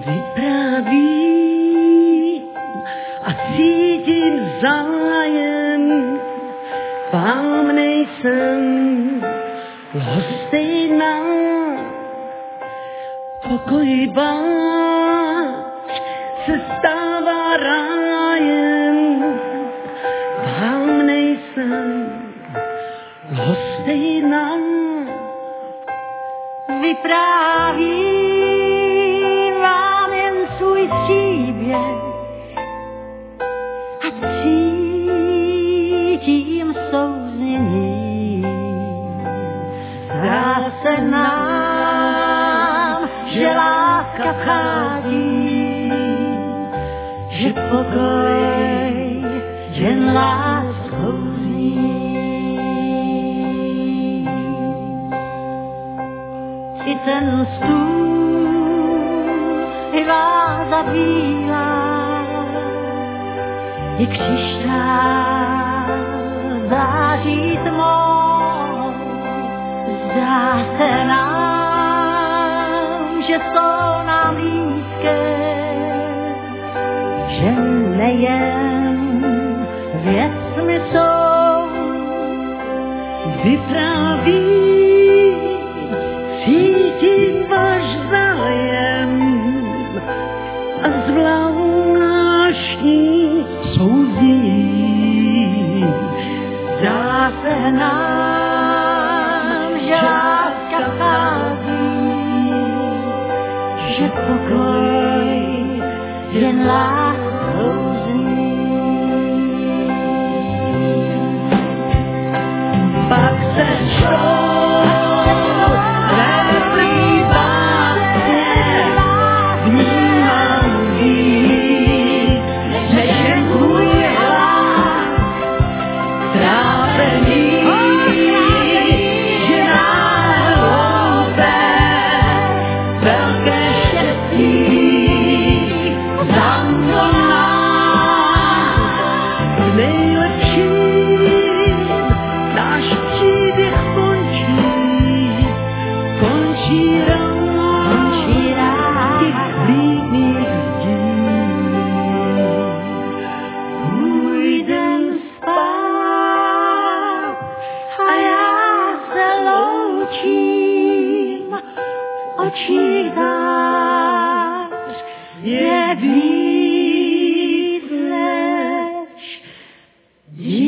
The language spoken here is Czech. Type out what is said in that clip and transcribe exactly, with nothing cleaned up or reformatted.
vypráví a cítím zájem. Vám nejsem lhostejná, pokoj váš se stává rájem. Vám nejsem lhostejná, vyprávím vám jen svůj příběh a cítím souznění. Zdá se nám, že láska vchází, že pokoj jen láskou zní. I ten stůl i váza bílá, i křišťál září tmou. Zdá se nám, že jsou nám blízké, že nejen věcmi jsou. vypráví, cítím váš zájem a zvláštní souznění. Zdá se nám, že láska vchází, že pokoj jen láskou zní. Pak se čtou réplí básně, vnímám víc, než jen můj hlas. Trápení, že nás hloupé, velké štěstí za mnou nás. V nejlepším náš příběh končí, končí rád, Končí rád. těch líbých zdí. Půjdem spát a já se loučím. Očích dáš je víc než